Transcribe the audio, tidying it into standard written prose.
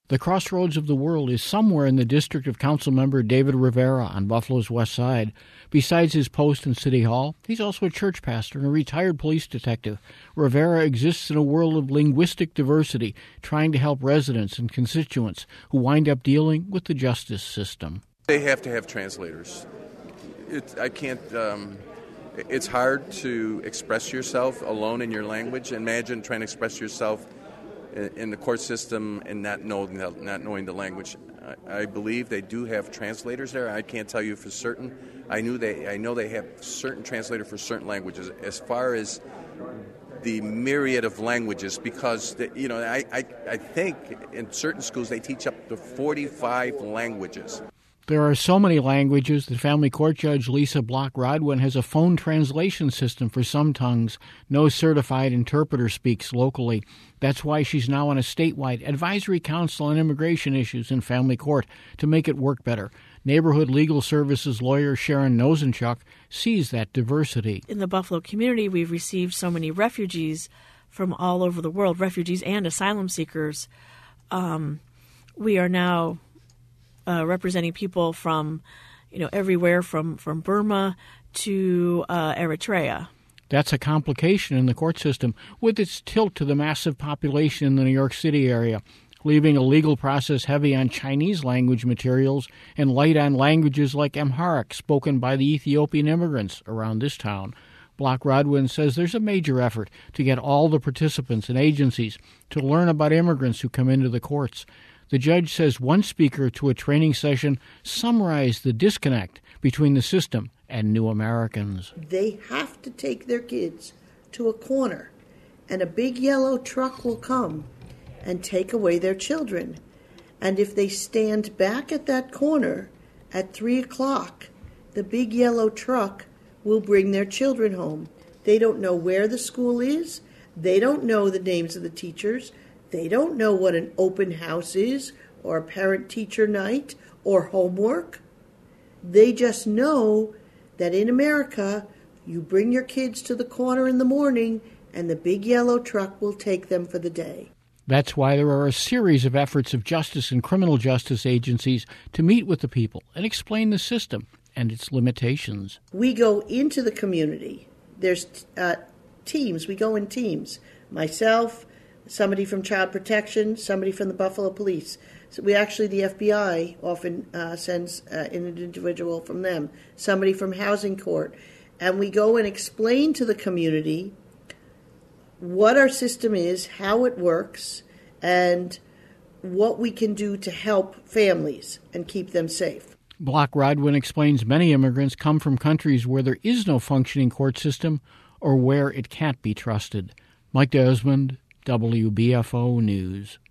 The crossroads of the world is somewhere in the district of Councilmember David Rivera on Buffalo's west side. Besides his post in City Hall, he's also a church pastor and a retired police detective. Rivera exists in a world of linguistic diversity, trying to help residents and constituents who wind up dealing with the justice system. They have to have translators. It's hard to express yourself alone in your language. Imagine trying to express yourself in the court system and not knowing the language. I believe they do have translators there. I can't tell you for certain. I know they have certain translators for certain languages. As far as the myriad of languages, because I think in certain schools they teach up to 45 languages. There are so many languages that Family Court Judge Lisa Block-Rodwin has a phone translation system for some tongues. No certified interpreter speaks locally. That's why she's now on a statewide advisory council on immigration issues in family court to make it work better. Neighborhood Legal Services lawyer Sharon Nosenchuk sees that diversity. In the Buffalo community, we've received so many refugees from all over the world, refugees and asylum seekers. We are now representing people from, everywhere from Burma to Eritrea. That's a complication in the court system with its tilt to the massive population in the New York City area, leaving a legal process heavy on Chinese language materials and light on languages like Amharic spoken by the Ethiopian immigrants around this town. Block-Rodwin says there's a major effort to get all the participants and agencies to learn about immigrants who come into the courts. The judge says one speaker to a training session summarized the disconnect between the system and new Americans. They have to take their kids to a corner, and a big yellow truck will come and take away their children. And if they stand back at that corner at 3 o'clock, the big yellow truck will bring their children home. They don't know where the school is. They don't know the names of the teachers. They don't know what an open house is, or a parent-teacher night, or homework. They just know that in America, you bring your kids to the corner in the morning, and the big yellow truck will take them for the day. That's why there are a series of efforts of justice and criminal justice agencies to meet with the people and explain the system and its limitations. We go into the community. There's teams. We go in teams. Myself, somebody from Child Protection, somebody from the Buffalo Police. So the FBI often sends an individual from them, somebody from Housing Court. And we go and explain to the community what our system is, how it works, and what we can do to help families and keep them safe. Block-Rodwin explains many immigrants come from countries where there is no functioning court system or where it can't be trusted. Mike Desmond, WBFO News.